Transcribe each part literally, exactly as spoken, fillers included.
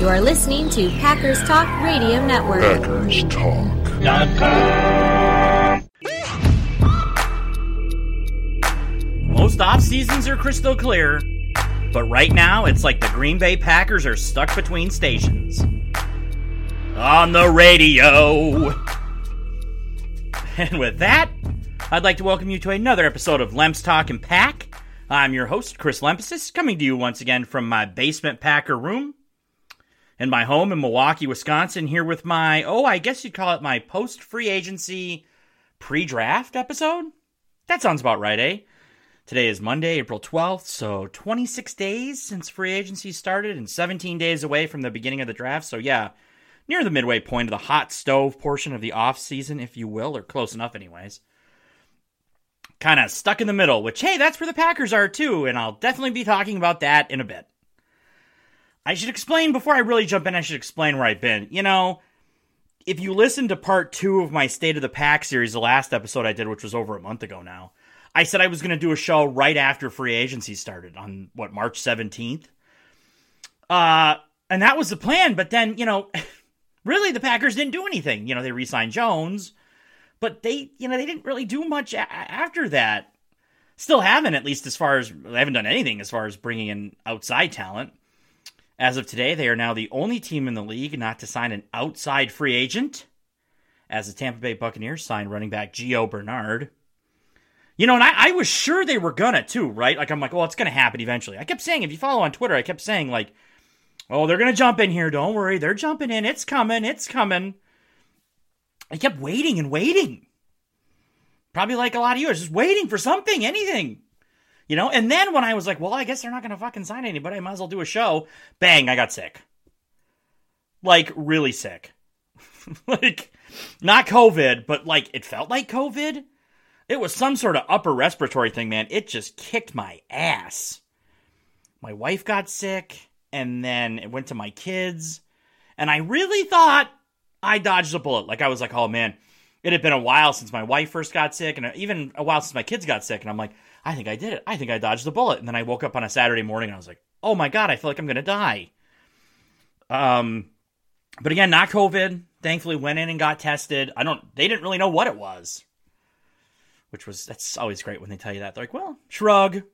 You are listening to Packers Talk Radio Network. Packers Talk. Most off seasons are crystal clear, but right now it's like the Green Bay Packers are stuck between stations. On the radio. And with that, I'd like to welcome you to another episode of Lemps Talk and Pack. I'm your host, Chris Lempesis, coming to you once again from my basement Packer room in my home in Milwaukee, Wisconsin, here with my, oh, I guess you'd call it my post-free agency pre-draft episode? That sounds about right, eh? Today is Monday, April twelfth, so twenty-six days since free agency started and seventeen days away from the beginning of the draft. So yeah, near the midway point of the hot stove portion of the off-season, if you will, or close enough anyways. Kind of stuck in the middle, which, hey, that's where the Packers are too, and I'll definitely be talking about that in a bit. I should explain, before I really jump in, I should explain where I've been. You know, if you listen to part two of my State of the Pack series, the last episode I did, which was over a month ago now, I said I was going to do a show right after free agency started on, what, March seventeenth? Uh, and that was the plan, but then, you know, really the Packers didn't do anything. You know, they re-signed Jones, but they, you know, they didn't really do much a- after that. Still haven't, at least as far as, they haven't done anything as far as bringing in outside talent. As of today, they are now the only team in the league not to sign an outside free agent, as the Tampa Bay Buccaneers signed running back Gio Bernard. You know, and I, I was sure they were gonna, too, right? Like, I'm like, well, it's gonna happen eventually. I kept saying, if you follow on Twitter, I kept saying, like, oh, they're gonna jump in here, don't worry, they're jumping in, it's coming, it's coming. I kept waiting and waiting. Probably like a lot of you, I was just waiting for something, anything. You know, and then when I was like, well, I guess they're not going to fucking sign anybody, I might as well do a show. Bang, I got sick. Like, really sick. Like, not COVID, but like, it felt like COVID. It was some sort of upper respiratory thing, man. It just kicked my ass. My wife got sick, and then it went to my kids. And I really thought I dodged a bullet. Like, I was like, oh, man, it had been a while since my wife first got sick, and even a while since my kids got sick. And I'm like, I think I did it. I think I dodged the bullet. And then I woke up on a Saturday morning and I was like, oh my God, I feel like I'm going to die. Um, but again, not COVID. Thankfully went in and got tested. I don't, they didn't really know what it was. Which was, that's always great when they tell you that. They're like, well, shrug.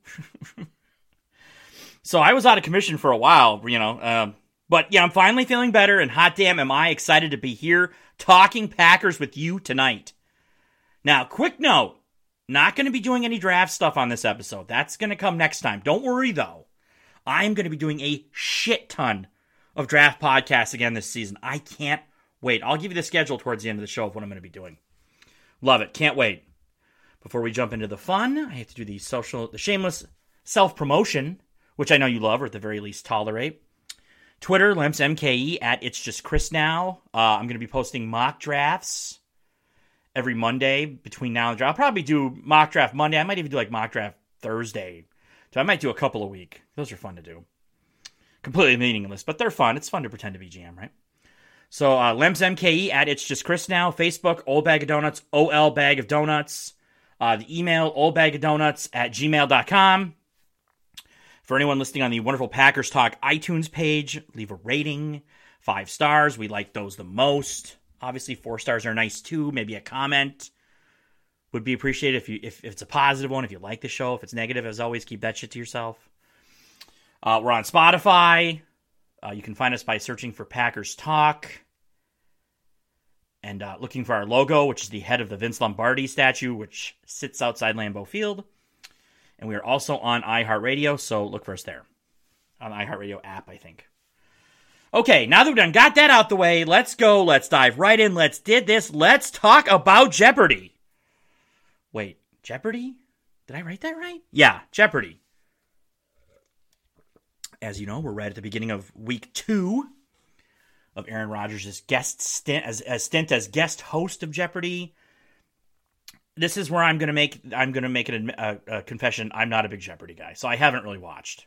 So I was out of commission for a while, you know. Um, but yeah, I'm finally feeling better. And hot damn, am I excited to be here talking Packers with you tonight. Now, quick note. Not going to be doing any draft stuff on this episode. That's going to come next time. Don't worry, though. I'm going to be doing a shit ton of draft podcasts again this season. I can't wait. I'll give you the schedule towards the end of the show of what I'm going to be doing. Love it. Can't wait. Before we jump into the fun, I have to do the social, the shameless self-promotion, which I know you love, or at the very least tolerate. Twitter, Lemps M K E, at It's Just Chris Now. Uh, I'm going to be posting mock drafts every Monday between now and the draft. I'll probably do mock draft Monday. I might even do like mock draft Thursday. So I might do a couple a week. Those are fun to do. Completely meaningless, but they're fun. It's fun to pretend to be G M, right? So uh, Lemps M K E at It's Just Chris Now. Facebook, Old Bag of Donuts, O L Bag of Donuts. Uh, the email, oldbagofdonuts at gmail dot com. For anyone listening on the wonderful Packers Talk iTunes page, leave a rating. Five stars. We like those the most. Obviously, four stars are nice, too. Maybe a comment would be appreciated if you if, if it's a positive one, if you like the show. If it's negative, as always, keep that shit to yourself. Uh, we're on Spotify. Uh, you can find us by searching for Packers Talk. And uh, looking for our logo, which is the head of the Vince Lombardi statue, which sits outside Lambeau Field. And we are also on iHeartRadio, so look for us there. On the iHeartRadio app, I think. Okay, now that we've done got that out the way, let's go, let's dive right in, let's did this, let's talk about Jeopardy! Wait, Jeopardy? Did I write that right? Yeah, Jeopardy! As you know, we're right at the beginning of week two of Aaron Rodgers' guest stint as, as stint as guest host of Jeopardy! This is where I'm going to make, I'm going to make an, a, a confession, I'm not a big Jeopardy guy, so I haven't really watched.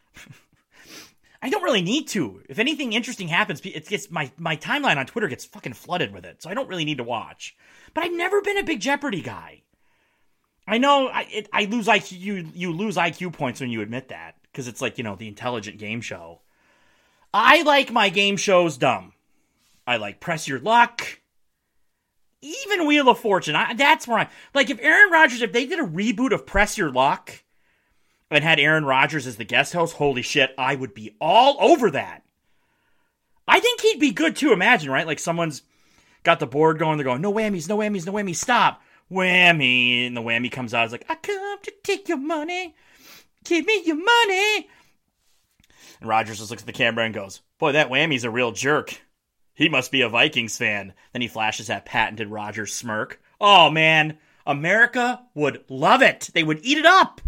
I don't really need to. If anything interesting happens, it gets my, my timeline on Twitter gets fucking flooded with it, so I don't really need to watch. But I've never been a big Jeopardy guy. I know I it, I lose I Q. You, you lose I Q points when you admit that, because it's like, you know, the intelligent game show. I like my game shows dumb. I like Press Your Luck. Even Wheel of Fortune. I, that's where I... Like, if Aaron Rodgers, if they did a reboot of Press Your Luck and had Aaron Rodgers as the guest host, holy shit, I would be all over that. I think he'd be good, too. Imagine, right? Like, someone's got the board going. They're going, no whammies, no whammies, no whammies, stop. Whammy. And the whammy comes out. It's like, I come to take your money. Give me your money. And Rodgers just looks at the camera and goes, boy, that whammy's a real jerk. He must be a Vikings fan. Then he flashes that patented Rodgers smirk. Oh, man. America would love it. They would eat it up.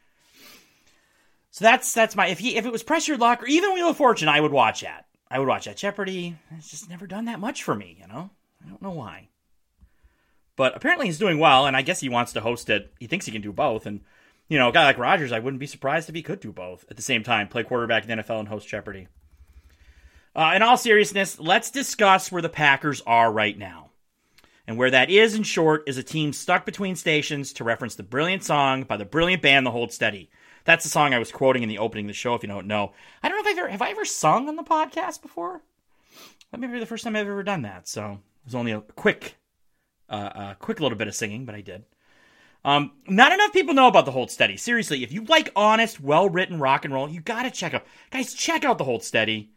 So that's that's my... If he if it was Press Your Luck or even Wheel of Fortune, I would watch that. I would watch that. Jeopardy, it's just never done that much for me, you know? I don't know why. But apparently he's doing well, and I guess he wants to host it. He thinks he can do both. And, you know, a guy like Rodgers, I wouldn't be surprised if he could do both at the same time. Play quarterback in the N F L and host Jeopardy. Uh, in all seriousness, let's discuss where the Packers are right now. And where that is, in short, is a team stuck between stations, to reference the brilliant song by the brilliant band The Hold Steady. That's the song I was quoting in the opening of the show, if you don't know. I don't know if I've ever, have I ever sung on the podcast before? That may be the first time I've ever done that, so it was only a quick, uh, a quick little bit of singing, but I did. Um, not enough people know about The Hold Steady. Seriously, if you like honest, well-written rock and roll, you gotta check out, guys, check out The Hold Steady.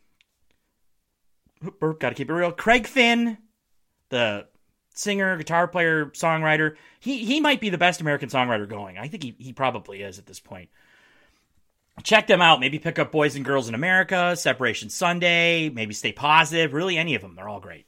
Burp, gotta keep it real. Craig Finn, the singer, guitar player, songwriter, he he might be the best American songwriter going. I think he, he probably is at this point. Check them out. Maybe pick up Boys and Girls in America, Separation Sunday, maybe Stay Positive, really any of them. They're all great.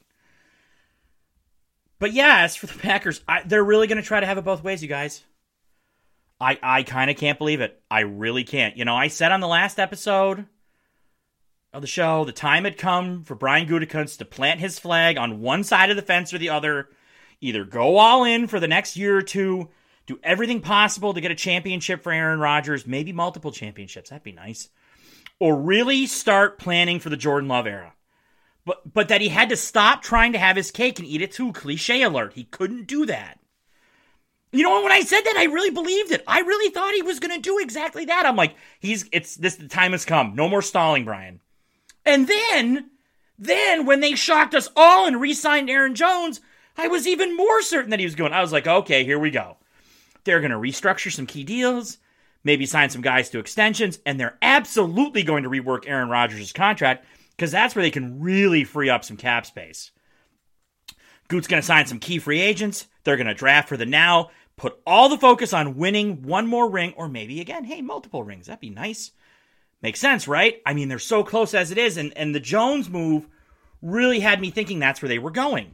But yeah, as for the Packers, I, they're really going to try to have it both ways, you guys. I, I kind of can't believe it. I really can't. You know, I said on the last episode of the show, the time had come for Brian Gutekunst to plant his flag on one side of the fence or the other. Either go all in for the next year or two, do everything possible to get a championship for Aaron Rodgers, maybe multiple championships, that'd be nice, or really start planning for the Jordan Love era. But but that he had to stop trying to have his cake and eat it too. Cliche alert. He couldn't do that. You know, when I said that, I really believed it. I really thought he was going to do exactly that. I'm like, he's it's this the time has come. No more stalling, Brian. And then, then when they shocked us all and re-signed Aaron Jones, I was even more certain that he was going. I was like, okay, here we go. They're going to restructure some key deals, maybe sign some guys to extensions, and they're absolutely going to rework Aaron Rodgers' contract, because that's where they can really free up some cap space. Goot's going to sign some key free agents. They're going to draft for the now, put all the focus on winning one more ring, or maybe, again, hey, multiple rings. That'd be nice. Makes sense, right? I mean, they're so close as it is, and, and the Jones move really had me thinking that's where they were going.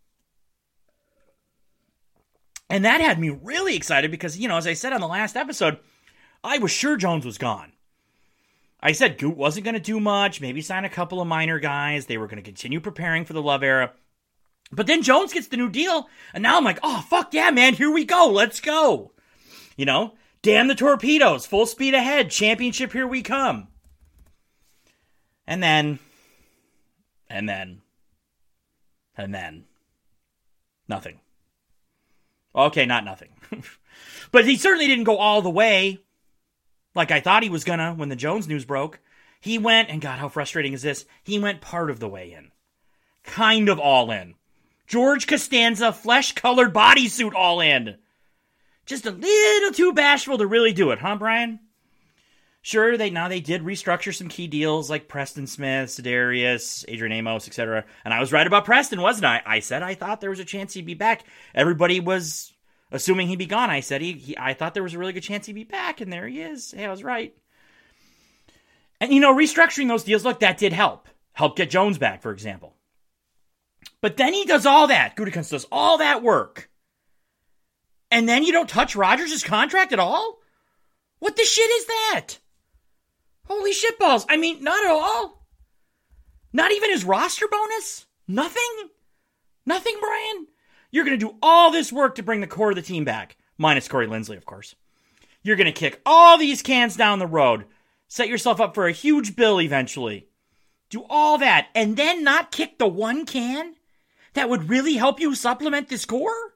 And that had me really excited because, you know, as I said on the last episode, I was sure Jones was gone. I said Goot wasn't going to do much, maybe sign a couple of minor guys. They were going to continue preparing for the Love era. But then Jones gets the new deal, and now I'm like, oh, fuck yeah, man, here we go, let's go. You know, damn the torpedoes, full speed ahead, championship, here we come. And then, and then, and then, nothing. Okay, not nothing. But he certainly didn't go all the way like I thought he was gonna when the Jones news broke. He went, and God, how frustrating is this? He went part of the way in. Kind of all in. George Costanza, flesh-colored bodysuit all in. Just a little too bashful to really do it, huh, Brian? Sure, they now they did restructure some key deals like Preston Smith, Sedarius, Adrian Amos, et cetera. And I was right about Preston, wasn't I? I said I thought there was a chance he'd be back. Everybody was assuming he'd be gone. I said he, he I thought there was a really good chance he'd be back, and there he is. Hey, I was right. And, you know, restructuring those deals, look, that did help. Help get Jones back, for example. But then he does all that. Gutekunst does all that work. And then you don't touch Rodgers' contract at all? What the shit is that? Holy shitballs. I mean, not at all. Not even his roster bonus? Nothing? Nothing, Brian? You're going to do all this work to bring the core of the team back. Minus Corey Linsley, of course. You're going to kick all these cans down the road. Set yourself up for a huge bill eventually. Do all that and then not kick the one can that would really help you supplement this core?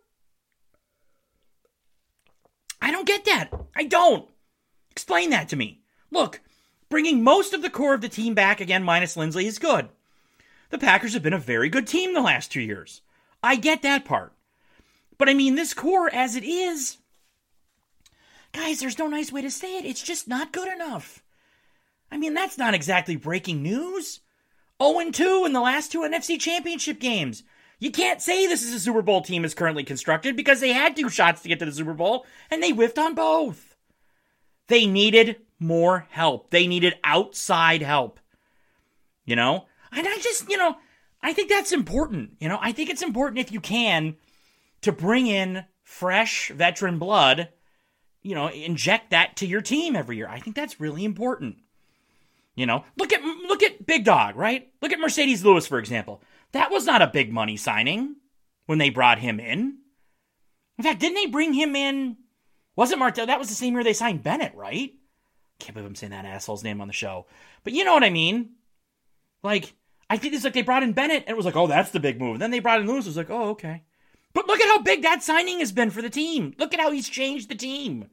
I don't get that. I don't. Explain that to me. Look, bringing most of the core of the team back again, minus Lindsley, is good. The Packers have been a very good team the last two years. I get that part. But I mean, this core as it is, guys, there's no nice way to say it. It's just not good enough. I mean, that's not exactly breaking news. oh and two in the last two N F C Championship games. You can't say this is a Super Bowl team as currently constructed because they had two shots to get to the Super Bowl, and they whiffed on both. They needed more help. They needed outside help. You know? And I just, you know, I think that's important. You know, I think it's important if you can to bring in fresh veteran blood, you know, inject that to your team every year. I think that's really important. You know, look at look at Big Dog, right? Look at Mercedes Lewis, for example. That was not a big money signing when they brought him in. In fact, didn't they bring him in? Wasn't Martell? That was the same year they signed Bennett, right? Can't believe I'm saying that asshole's name on the show. But you know what I mean? Like, I think it's like they brought in Bennett, and it was like, oh, that's the big move. And then they brought in Lewis, it was like, oh, okay. But look at how big that signing has been for the team. Look at how he's changed the team.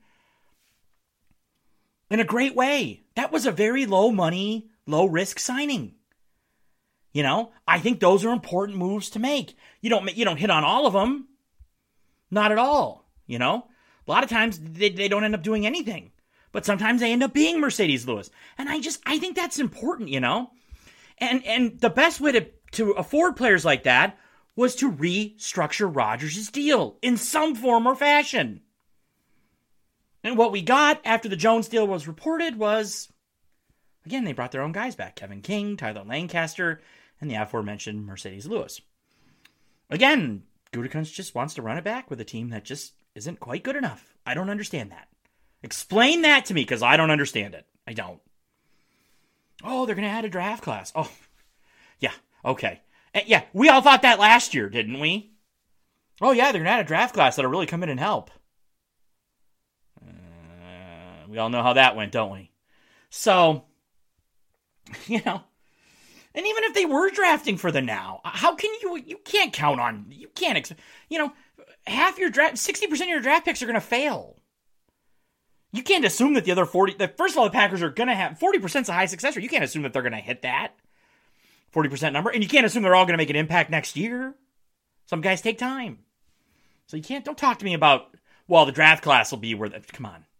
In a great way. That was a very low money, low risk signing. You know, I think those are important moves to make. You don't you don't hit on all of them. Not at all. You know, a lot of times they, they don't end up doing anything, but sometimes they end up being Mercedes Lewis. And I just, I think that's important, you know, and, and the best way to, to afford players like that was to restructure Rodgers' deal in some form or fashion. And what we got after the Jones deal was reported was, again, they brought their own guys back. Kevin King, Tyler Lancaster, and the aforementioned Mercedes Lewis. Again, Gutekunst just wants to run it back with a team that just isn't quite good enough. I don't understand that. Explain that to me, because I don't understand it. I don't. Oh, they're going to add a draft class. Oh, yeah, okay. And yeah, we all thought that last year, didn't we? Oh, yeah, they're going to add a draft class that'll really come in and help. Uh, we all know how that went, don't we? So, you know, and even if they were drafting for the now, how can you, you can't count on, you can't, you know, half your draft, sixty percent of your draft picks are going to fail. You can't assume that the other forty, that first of all, the Packers are going to have, forty percent is a high success rate. You can't assume that they're going to hit that forty percent number. And you can't assume they're all going to make an impact next year. Some guys take time. So you can't, don't talk to me about, well, the draft class will be where, the, come on.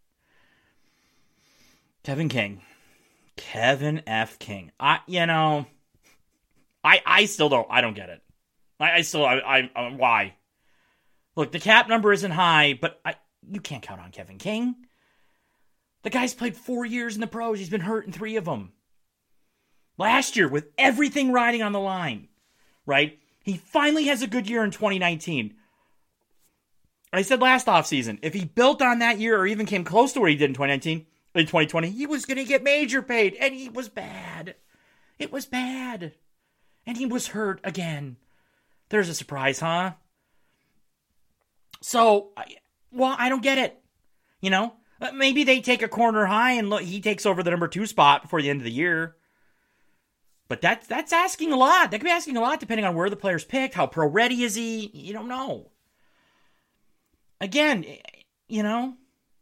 Kevin King. Kevin F. King. I, you know, I I still don't, I don't get it. I, I still, I, I, I, why? Look, the cap number isn't high, but I, you can't count on Kevin King. The guy's played four years in the pros. He's been hurt in three of them. Last year, with everything riding on the line, right? He finally has a good year in twenty nineteen. I said last offseason, if he built on that year or even came close to what he did in twenty nineteen, in twenty twenty, he was going to get major paid, and he was bad. It was bad. And he was hurt again. There's a surprise, huh? So, well, I don't get it. You know? Maybe they take a corner high and look, he takes over the number two spot before the end of the year. But that's, that's asking a lot. That could be asking a lot depending on where the player's picked. How pro-ready is he? You don't know. Again, you know?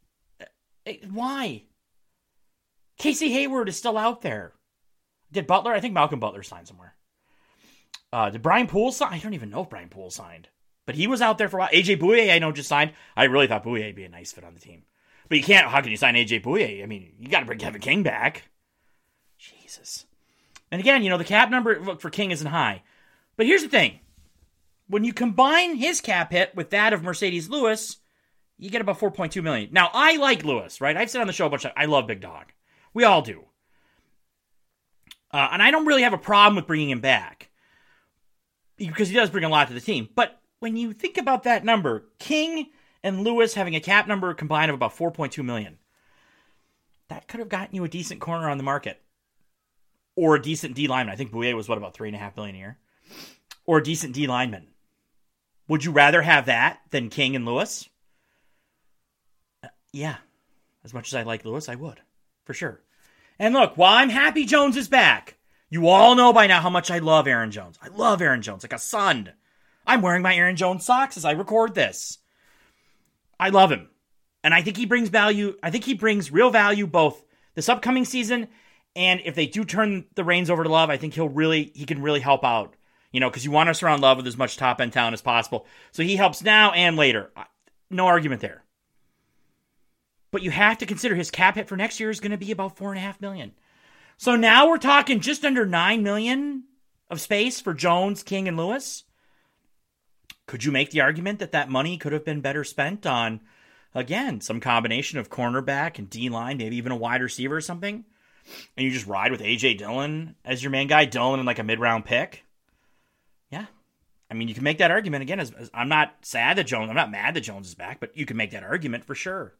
Why? Casey Hayward is still out there. Did Butler? I think Malcolm Butler signed somewhere. Uh, did Brian Poole sign? I don't even know if Brian Poole signed. But he was out there for a while. A J Bouye, I know, just signed. I really thought Bouye would be a nice fit on the team. But you can't, how can you sign A J Bouye? I mean, you got to bring Kevin King back. Jesus. And again, you know, the cap number look for King isn't high. But here's the thing. When you combine his cap hit with that of Mercedes Lewis, you get about four point two million dollars. Now, I like Lewis, right? I've said on the show a bunch of I love Big Dog. We all do. Uh, and I don't really have a problem with bringing him back. Because he does bring a lot to the team. But when you think about that number, King and Lewis having a cap number combined of about four point two million dollars, that could have gotten you a decent corner on the market. Or a decent D lineman. I think Bouye was, what, about three point five million dollars a year? Or a decent D lineman. Would you rather have that than King and Lewis? Uh, yeah. As much as I like Lewis, I would. For sure. And look, while I'm happy Jones is back, you all know by now how much I love Aaron Jones. I love Aaron Jones like a son. I'm wearing my Aaron Jones socks as I record this. I love him. And I think he brings value. I think he brings real value both this upcoming season And if they do turn the reins over to Love, I think he'll really, he can really help out. You know, because you want to surround Love with as much top-end talent as possible. So he helps now and later. No argument there. But you have to consider his cap hit for next year is going to be about four point five million dollars. So now we're talking just under nine million dollars of space for Jones, King, and Lewis. Could you make the argument that that money could have been better spent on, again, some combination of cornerback and D-line, maybe even a wide receiver or something? And you just ride with A J Dillon as your main guy, Dillon in like a mid-round pick? Yeah. I mean, you can make that argument. Again, as, as I'm not sad that Jones, I'm not mad that Jones is back, but you can make that argument for sure.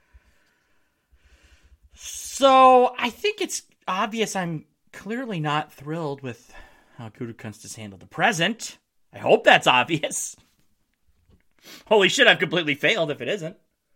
So I think it's obvious I'm clearly not thrilled with how Gutekunst has handled the present. I hope that's obvious. Holy shit, I've completely failed if it isn't.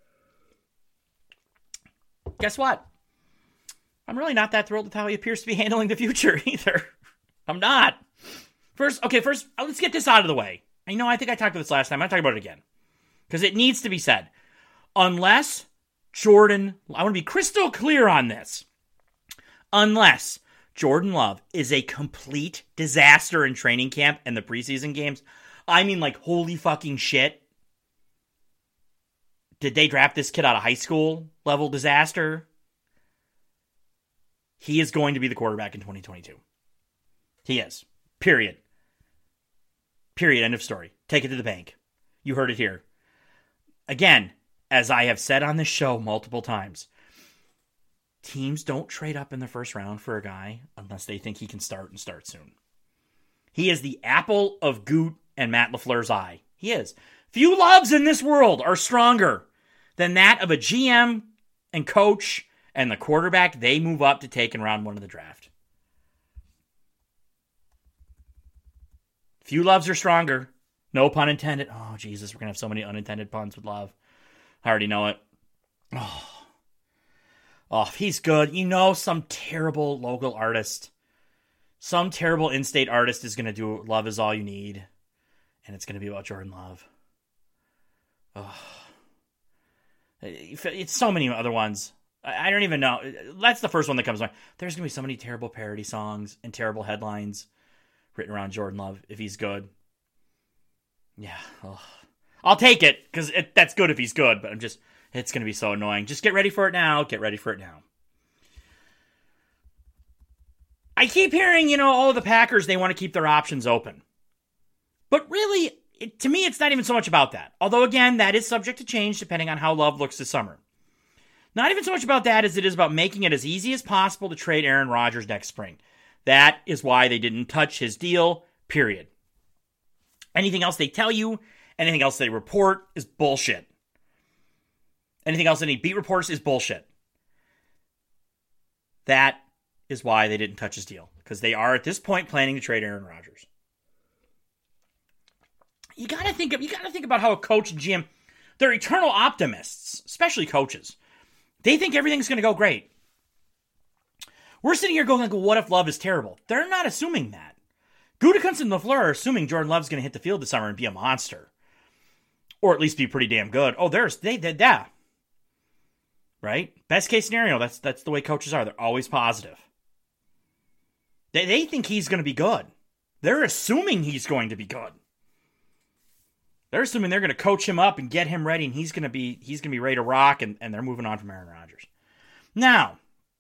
Guess what? I'm really not that thrilled with how he appears to be handling the future either. I'm not. First, okay, first, let's get this out of the way. I know, I think I talked about this last time. I'm going to talk about it again. Because it needs to be said. Unless Jordan, I want to be crystal clear on this. Unless Jordan Love is a complete disaster in training camp and the preseason games. I mean, like, holy fucking shit. Did they draft this kid out of high school level disaster? He is going to be the quarterback in twenty twenty-two. He is. Period. Period. End of story. Take it to the bank. You heard it here. Again, as I have said on this show multiple times, teams don't trade up in the first round for a guy unless they think he can start and start soon. He is the apple of Goot and Matt LaFleur's eye. He is. Few loves in this world are stronger than that of a G M and coach and the quarterback they move up to take in round one of the draft. Few loves are stronger. No pun intended. Oh, Jesus, we're going to have so many unintended puns with Love. I already know it. Oh. Oh, he's good. You know, some terrible local artist, some terrible in-state artist is going to do Love Is All You Need, and it's going to be about Jordan Love. Oh. It's so many other ones. I don't even know. That's the first one that comes to mind. There's going to be so many terrible parody songs and terrible headlines written around Jordan Love if he's good. Yeah. Ugh. I'll take it because that's good if he's good, but I'm just, it's going to be so annoying. Just get ready for it now. Get ready for it now. I keep hearing, you know, all of the Packers, they want to keep their options open. But really, it, to me, it's not even so much about that. Although, again, that is subject to change depending on how Love looks this summer. Not even so much about that as it is about making it as easy as possible to trade Aaron Rodgers next spring. That is why they didn't touch his deal, period. Anything else they tell you, anything else they report is bullshit. Anything else any beat reports is bullshit. That is why they didn't touch his deal. Because they are, at this point, planning to trade Aaron Rodgers. You gotta think of, you gotta think about how a coach and G M, they're eternal optimists, especially coaches. They think everything's going to go great. We're sitting here going, like, well, what if Love is terrible? They're not assuming that. Gutekunst and LaFleur are assuming Jordan Love's going to hit the field this summer and be a monster. Or at least be pretty damn good. Oh, there's, they did that. Right? Best case scenario, that's that's the way coaches are. They're always positive. They, they think he's going to be good. They're assuming he's going to be good. They're assuming they're going to coach him up and get him ready, and he's going to be he's going to be ready to rock, and, and they're moving on from Aaron Rodgers. Now,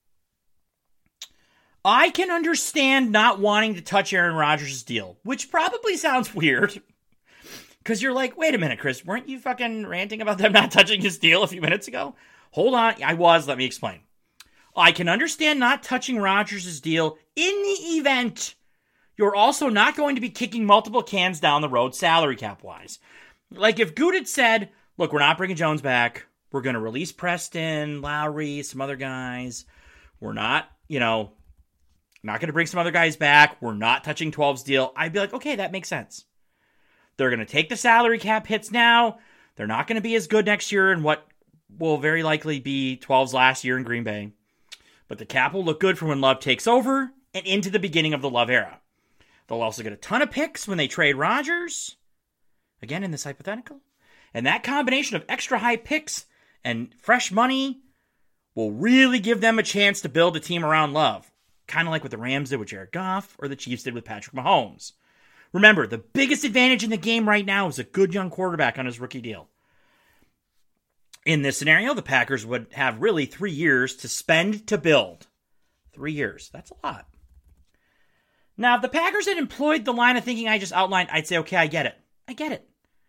I can understand not wanting to touch Aaron Rodgers' deal, which probably sounds weird. Because you're like, wait a minute, Chris, weren't you fucking ranting about them not touching his deal a few minutes ago? Hold on, I was, let me explain. I can understand not touching Rodgers' deal in the event you're also not going to be kicking multiple cans down the road salary cap-wise. Like if Good had said, look, we're not bringing Jones back. We're going to release Preston, Lowry, some other guys. We're not, you know, not going to bring some other guys back. We're not touching twelve's deal. I'd be like, okay, that makes sense. They're going to take the salary cap hits now. They're not going to be as good next year in what will very likely be twelve's last year in Green Bay. But the cap will look good for when Love takes over and into the beginning of the Love era. They'll also get a ton of picks when they trade Rodgers. Again, in this hypothetical. And that combination of extra high picks and fresh money will really give them a chance to build a team around Love. kind of like what the Rams did with Jared Goff or the Chiefs did with Patrick Mahomes. Remember, the biggest advantage in the game right now is a good young quarterback on his rookie deal. In this scenario, the Packers would have really three years to spend to build. Three years. That's a lot. Now, if the Packers had employed the line of thinking I just outlined, I'd say, okay, I get it. I get it.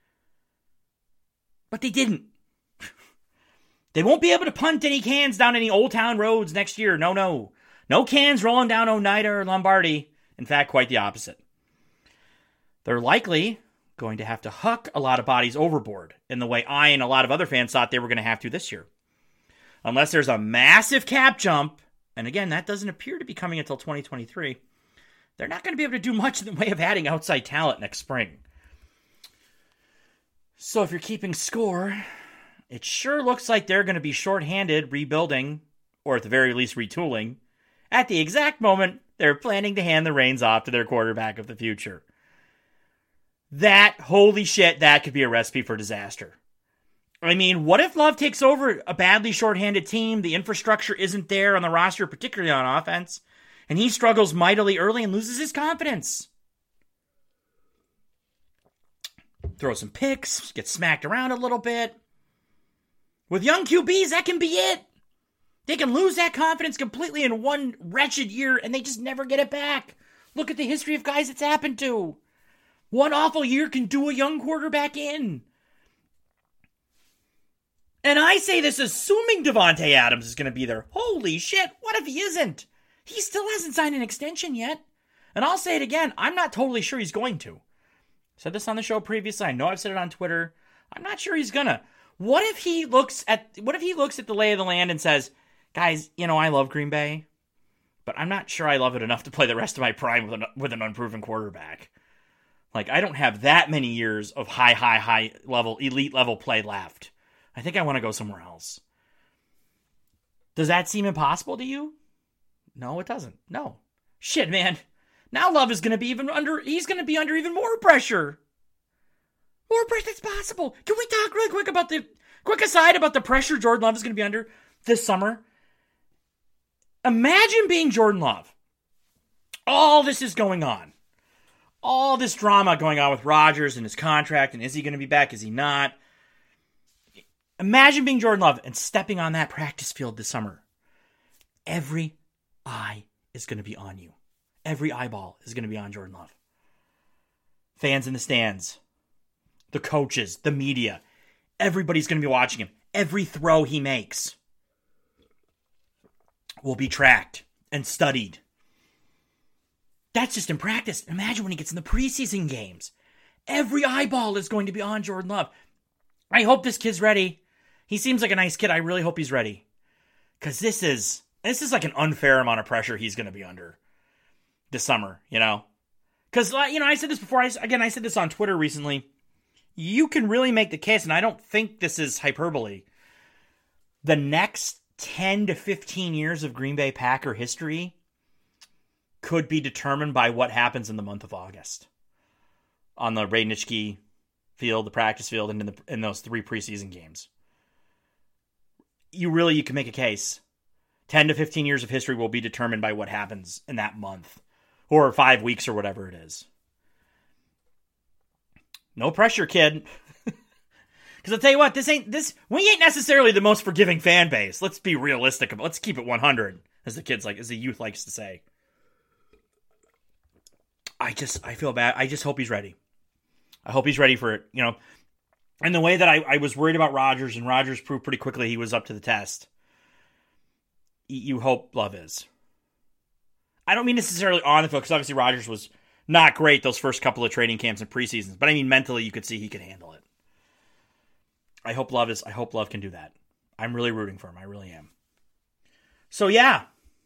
But they didn't. They won't be able to punt any cans down any Old Town roads next year. No, no. No cans rolling down Oneida or Lombardi. In fact, quite the opposite. They're likely going to have to huck a lot of bodies overboard in the way I and a lot of other fans thought they were going to have to this year. Unless there's a massive cap jump, and again, that doesn't appear to be coming until twenty twenty-three, they're not going to be able to do much in the way of adding outside talent next spring. So if you're keeping score, it sure looks like they're going to be shorthanded rebuilding, or at the very least retooling, at the exact moment they're planning to hand the reins off to their quarterback of the future. That, holy shit, that could be a recipe for disaster. I mean, what if Love takes over a badly shorthanded team, the infrastructure isn't there on the roster, particularly on offense, and he struggles mightily early and loses his confidence? Throw some picks, get smacked around a little bit. With young Q Bs, that can be it. They can lose that confidence completely in one wretched year, and they just never get it back. Look at the history of guys it's happened to. One awful year can do a young quarterback in. And I say this assuming Davante Adams is going to be there. Holy shit, what if he isn't? He still hasn't signed an extension yet. And I'll say it again, I'm not totally sure he's going to. I said this on the show previously. I know I've said it on Twitter. I'm not sure he's gonna. What if he looks at what if he looks at the lay of the land and says, guys, you know, I love Green Bay, but I'm not sure I love it enough to play the rest of my prime with an, with an unproven quarterback. Like, I don't have that many years of high, high, high level, elite level play left. I think I want to go somewhere else. Does that seem impossible to you? No, it doesn't. No. Shit, man. Now Love is going to be even under, he's going to be under even more pressure. More pressure, that's possible. Can we talk really quick about the, quick aside about the pressure Jordan Love is going to be under this summer? Imagine being Jordan Love. All this is going on. All this drama going on with Rodgers and his contract, and is he going to be back, is he not? Imagine being Jordan Love and stepping on that practice field this summer. Every eye is going to be on you. Every eyeball is going to be on Jordan Love. Fans in the stands, the coaches, the media, everybody's going to be watching him. Every throw he makes will be tracked and studied. That's just in practice. Imagine when he gets in the preseason games. Every eyeball is going to be on Jordan Love. I hope this kid's ready. He seems like a nice kid. I really hope he's ready. Because this is, this is like an unfair amount of pressure he's going to be under this summer, you know? Because, you know, I said this before. I, again, I said this on Twitter recently. You can really make the case, and I don't think this is hyperbole. The next ten to fifteen years of Green Bay Packer history could be determined by what happens in the month of August on the Ray Nitschke field, the practice field, and in, the, in those three preseason games. You really, you can make a case. ten to fifteen years of history will be determined by what happens in that month or five weeks or whatever it is. No pressure, kid. Because I'll tell you what, this ain't this. We ain't necessarily the most forgiving fan base. Let's be realistic about. Let's keep it one hundred, as the kids like, as the youth likes to say. I just, I feel bad. I just hope he's ready. I hope he's ready for it. You know, and the way that I, I was worried about Rodgers, and Rodgers proved pretty quickly he was up to the test. You hope Love is. I don't mean necessarily on the field, because obviously Rodgers was not great those first couple of training camps and preseasons, but I mean mentally you could see he could handle it. I hope Love is. I hope Love can do that. I'm really rooting for him. I really am. So yeah.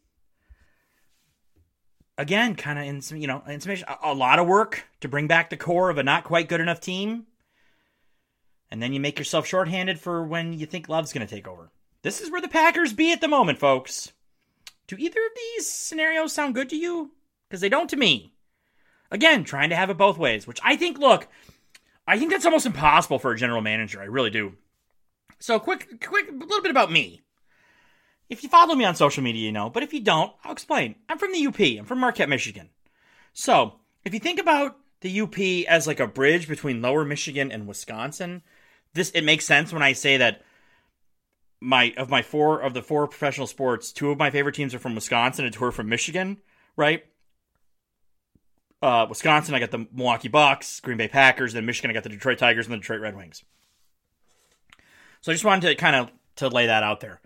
Again, kind of in some, you know, in some, a lot of work to bring back the core of a not quite good enough team. And then you make yourself shorthanded for when you think Love's going to take over. This is where the Packers be at the moment, folks. Do either of these scenarios sound good to you? Because they don't to me. Again, trying to have it both ways, which I think, look, I think that's almost impossible for a general manager. I really do. So quick, quick, a little bit about me. if you follow me on social media, you know, but if you don't, I'll explain. I'm from the U P. I'm from Marquette, Michigan. So, if you think about the U P as like a bridge between lower Michigan and Wisconsin, this it makes sense when I say that my of my four of the four professional sports, two of my favorite teams are from Wisconsin and two are from Michigan, right? Uh, Wisconsin, I got the Milwaukee Bucks, Green Bay Packers, then Michigan, I got the Detroit Tigers and the Detroit Red Wings. So I just wanted to kind of to lay that out there.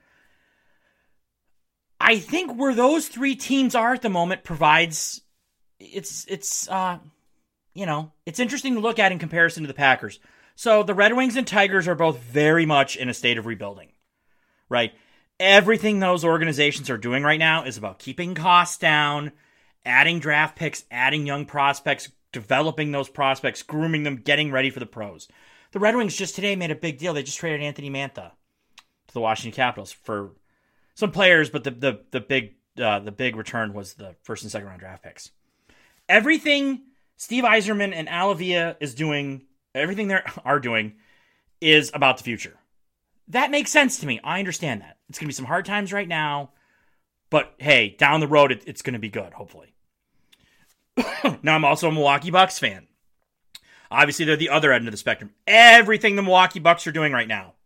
I think where those three teams are at the moment provides, it's, it's uh, you know, it's interesting to look at in comparison to the Packers. So the Red Wings and Tigers are both very much in a state of rebuilding, right? Everything those organizations are doing right now is about keeping costs down, adding draft picks, adding young prospects, developing those prospects, grooming them, getting ready for the pros. The Red Wings just today made a big deal. They just traded Anthony Mantha to the Washington Capitals for some players, but the the the big uh, the big return was the first and second round draft picks. Everything Steve Yzerman and Alavia is doing, everything they are doing, is about the future. That makes sense to me. I understand that. It's going to be some hard times right now, but hey, down the road, it, it's going to be good, hopefully. Now, I'm also a Milwaukee Bucks fan. Obviously, they're the other end of the spectrum. Everything the Milwaukee Bucks are doing right now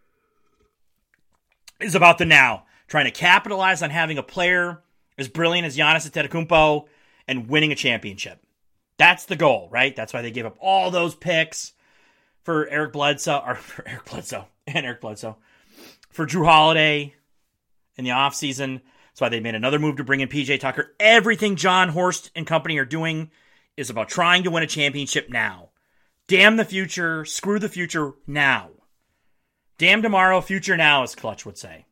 is about the now. Trying to capitalize on having a player as brilliant as Giannis Antetokounmpo and winning a championship. That's the goal, right? That's why they gave up all those picks for Eric Bledsoe, or for Eric Bledsoe, and Eric Bledsoe, for Drew Holiday in the offseason. That's why they made another move to bring in P J Tucker. Everything John Horst and company are doing is about trying to win a championship now. Damn the future, screw the future now. Damn tomorrow, future now, as Clutch would say.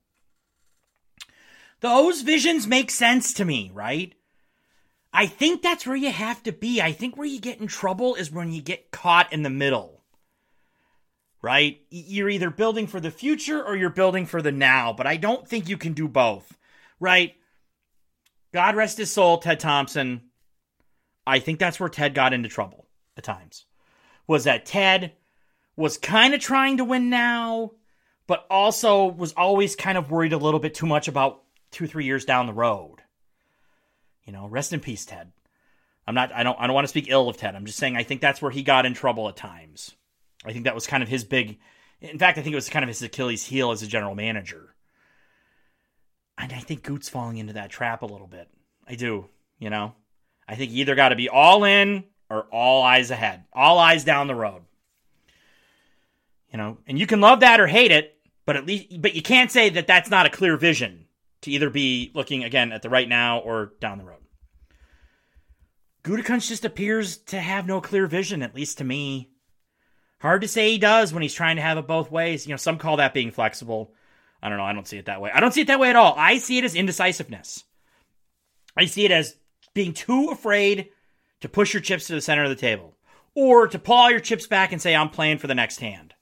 Those visions make sense to me, right? I think that's where you have to be. I think where you get in trouble is when you get caught in the middle, right? You're either building for the future or you're building for the now, but I don't think you can do both, right? God rest his soul, Ted Thompson. I think that's where Ted got into trouble at times, was that Ted was kind of trying to win now, but also was always kind of worried a little bit too much about two, three years down the road. You know, rest in peace, Ted. I'm not, I don't, I don't want to speak ill of Ted. I'm just saying I think that's where he got in trouble at times. I think that was kind of his big, in fact, I think it was kind of his Achilles heel as a general manager. And I think Goot's falling into that trap a little bit. I do, you know. I think you either got to be all in or all eyes ahead. All eyes down the road. You know, and you can love that or hate it, but at least, but you can't say that that's not a clear vision to either be looking, again, at the right now or down the road. Gutekunst just appears to have no clear vision, at least to me. Hard to say he does when he's trying to have it both ways. You know, some call that being flexible. I don't know. I don't see it that way. I don't see it that way at all. I see it as indecisiveness. I see it as being too afraid to push your chips to the center of the table. Or to pull all your chips back and say, I'm playing for the next hand.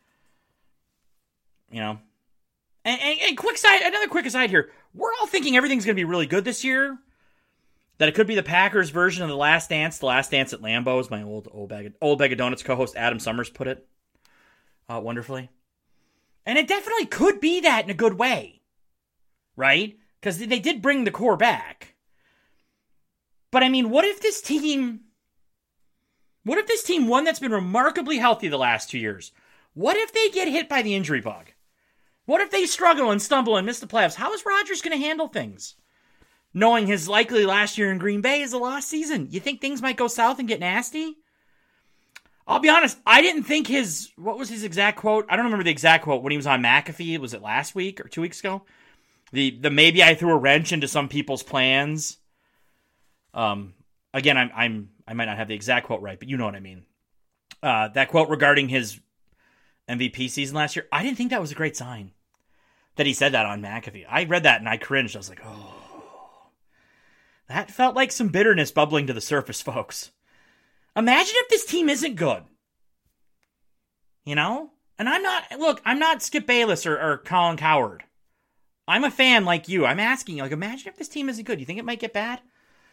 You know? And, and, and quick side, another quick aside here. We're all thinking everything's going to be really good this year. That it could be the Packers version of The Last Dance. The Last Dance at Lambeau, as my old old bag of, old bag of donuts co-host Adam Summers put it uh, wonderfully. And it definitely could be that in a good way. Right? Because they did bring the core back. But I mean, what if this team... What if this team, one that's been remarkably healthy the last two years, what if they get hit by the injury bug? What if they struggle and stumble and miss the playoffs? How is Rodgers going to handle things? Knowing his likely last year in Green Bay is a lost season. You think things might go south and get nasty? I'll be honest, I didn't think his, what was his exact quote? I don't remember the exact quote when he was on McAfee. Was it last week or two weeks ago? The the maybe I threw a wrench into some people's plans. Um, again, I'm I'm I might not have the exact quote right, but you know what I mean. Uh, that quote regarding his M V P season last year, I didn't think that was a great sign that he said that on McAfee. I read that and I cringed. I was like, oh, that felt like some bitterness bubbling to the surface, folks. Imagine if this team isn't good. You know? And I'm not, look, I'm not Skip Bayless or, or Colin Cowherd. I'm a fan like you. I'm asking you, like, imagine if this team isn't good. You think it might get bad?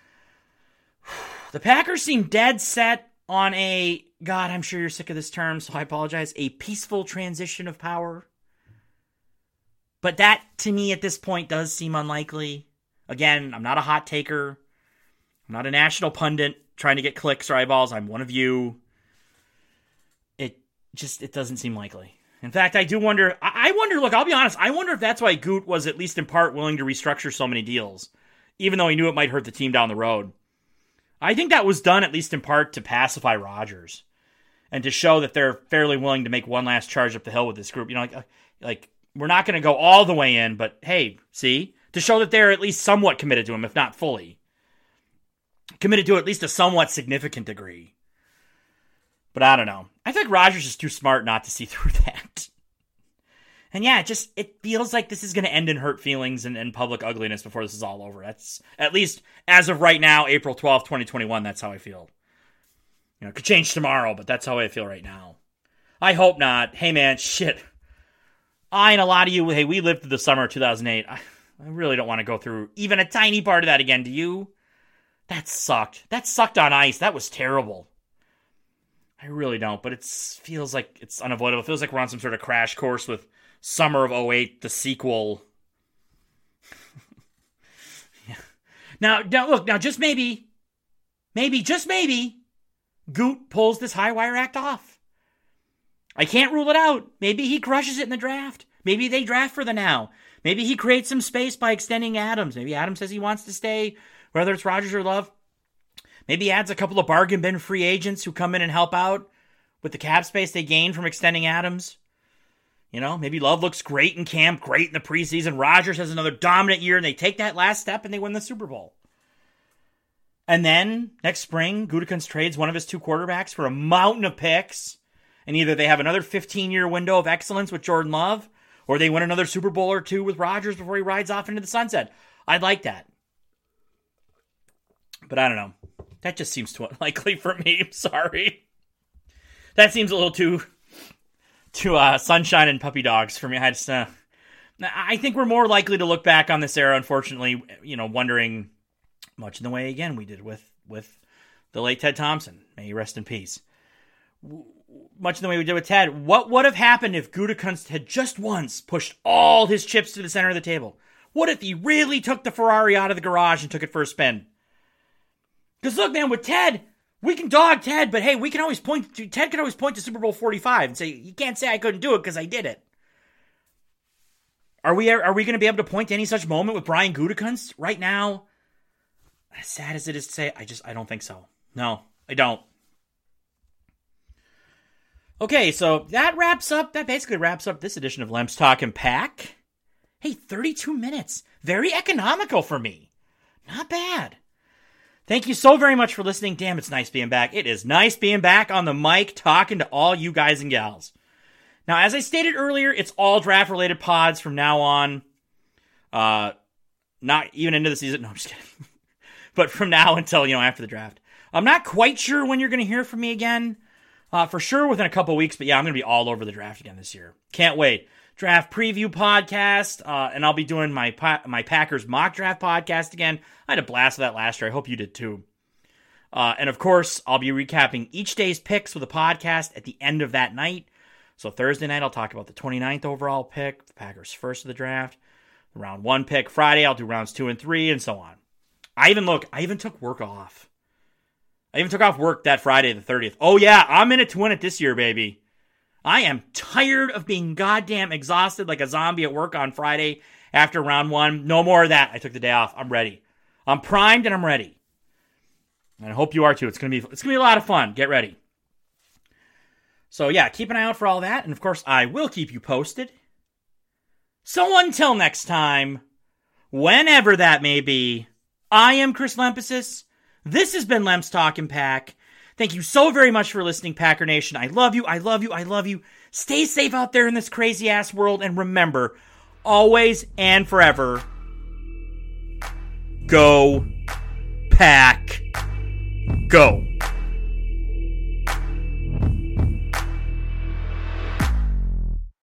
The Packers seem dead set on a, God, I'm sure you're sick of this term, so I apologize, a peaceful transition of power. But that, to me, at this point, does seem unlikely. Again, I'm not a hot taker. I'm not a national pundit trying to get clicks or eyeballs. I'm one of you. It just, it doesn't seem likely. In fact, I do wonder, I wonder, look, I'll be honest, I wonder if that's why Goot was at least in part willing to restructure so many deals, even though he knew it might hurt the team down the road. I think that was done at least in part to pacify Rodgers and to show that they're fairly willing to make one last charge up the hill with this group. You know, like, like we're not going to go all the way in, but hey, see? To show that they're at least somewhat committed to him, if not fully. Committed to at least a somewhat significant degree. But I don't know. I think Rodgers is too smart not to see through that. And yeah, it just, it feels like this is going to end in hurt feelings and, and public ugliness before this is all over. That's, at least as of right now, April twelfth, twenty twenty-one, that's how I feel. You know, it could change tomorrow, but that's how I feel right now. I hope not. Hey man, shit. I and a lot of you, hey, we lived through the summer of two thousand eight. I, I really don't want to go through even a tiny part of that again, do you? That sucked. That sucked on ice. That was terrible. I really don't, but it feels like it's unavoidable. It feels like we're on some sort of crash course with Summer of oh eight, the sequel. Yeah. Now, now, look, now just maybe, maybe, just maybe, Goot pulls this high wire act off. I can't rule it out. Maybe he crushes it in the draft. Maybe they draft for the now. Maybe he creates some space by extending Adams. Maybe Adams says he wants to stay, whether it's Rodgers or Love. Maybe he adds a couple of bargain bin free agents who come in and help out with the cap space they gain from extending Adams. You know, maybe Love looks great in camp, great in the preseason. Rodgers has another dominant year, and they take that last step and they win the Super Bowl. And then, next spring, Gutekunst trades one of his two quarterbacks for a mountain of picks. And either they have another fifteen-year window of excellence with Jordan Love, or they win another Super Bowl or two with Rodgers before he rides off into the sunset. I'd like that. But I don't know. That just seems too unlikely for me. I'm sorry. That seems a little too, too uh, sunshine and puppy dogs for me. I just, uh, I think we're more likely to look back on this era, unfortunately, you know, wondering much in the way, again, we did with, with the late Ted Thompson. May he rest in peace. Much in the way we did with Ted. What would have happened if Gutekunst had just once pushed all his chips to the center of the table? What if he really took the Ferrari out of the garage and took it for a spin? Because look, man, with Ted, we can dog Ted, but hey, we can always point to, Ted can always point to Super Bowl forty-five and say, you can't say I couldn't do it because I did it. Are we are we going to be able to point to any such moment with Brian Gutekunst right now? As sad as it is to say, I just, I don't think so. No, I don't. Okay, so that wraps up, that basically wraps up this edition of Lemps Talk and Pack. Hey, thirty-two minutes. Very economical for me. Not bad. Thank you so very much for listening. Damn, it's nice being back. It is nice being back on the mic talking to all you guys and gals. Now, as I stated earlier, it's all draft-related pods from now on. Uh, not even into the season. No, I'm just kidding. But from now until, you know, after the draft. I'm not quite sure when you're going to hear from me again. Uh, for sure within a couple weeks. But yeah, I'm going to be all over the draft again this year. Can't wait. Draft preview podcast, uh, and I'll be doing my pa- my Packers mock draft podcast again. I had a blast with that last year. I hope you did too. Uh, and of course, I'll be recapping each day's picks with a podcast at the end of that night. So Thursday night, I'll talk about the twenty-ninth overall pick, the Packers' first of the draft, the round one pick. Friday, I'll do rounds two and three, and so on. I even look, I even took work off. I even took off work that Friday, the thirtieth. Oh yeah, I'm in it to win it this year, baby. I am tired of being goddamn exhausted like a zombie at work on Friday after round one. No more of that. I took the day off. I'm ready. I'm primed and I'm ready. And I hope you are too. It's gonna be it's gonna be a lot of fun. Get ready. So yeah, keep an eye out for all that, and of course I will keep you posted. So until next time, whenever that may be, I am Chris Lempesis. This has been Lemps Talk and Pack. Thank you so very much for listening, Packer Nation. I love you, I love you, I love you. Stay safe out there in this crazy-ass world, and remember, always and forever, go, Pack, go.